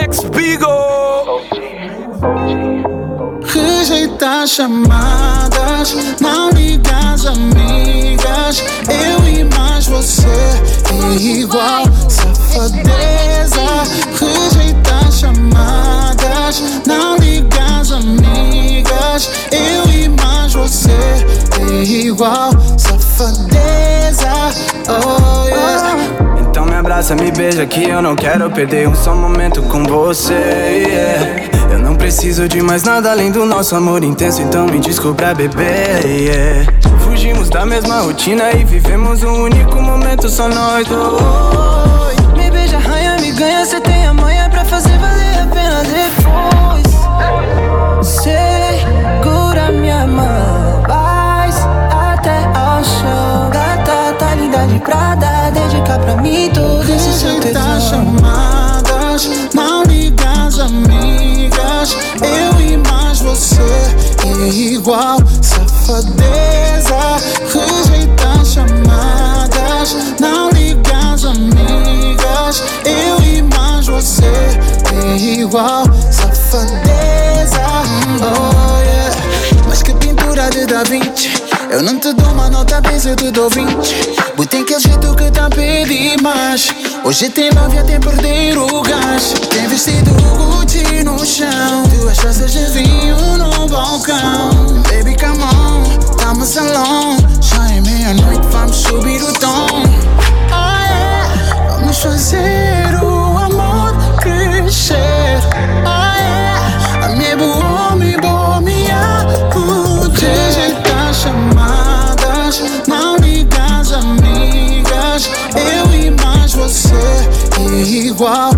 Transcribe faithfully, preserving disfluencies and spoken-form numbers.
Alex Bigo. Rejeita chamadas, não ligas amigas. Eu e mais você é igual, safadeza. Rejeita chamadas, não ligas amigas. Eu e mais você é igual, safadeza. Oh yeah. Então me abraça, me beija que eu não quero perder um só momento com você, yeah. Eu não preciso de mais nada além do nosso amor intenso, então me descubra, bebê, yeah. Fugimos da mesma rotina e vivemos um único momento, só nós dois. Me beija, arranha, me ganha, cê tem a manha pra fazer valer a pena depois. Segura minha mão, vai até ao chão. Gata, tá linda de Prada, dedica pra mim tudo esse seu tesão. Chamadas, não ligas amigas. Eu e mais você é igual, safadeza. Rejeita chamadas, não ligas amigas. Eu e mais você é igual, safadeza. Oh yeah. Mas que pintura de Da Vinci. Eu não te dou uma nota bem, eu te dou vinte. Botei aquele jeito que tá a pedir mais. Hoje tem love até perder o gás. Tem vestido Gucci no chão, duas taças de vinho no balcão. Baby, come on, tá no salão. Já é meia-noite, vamos subir o tom. Oh yeah, vamos fazer o amor crescer. Oh yeah, a minha boa, me boa, minha rejeita chamadas, não ligas amigas. Eu e mais você é igual,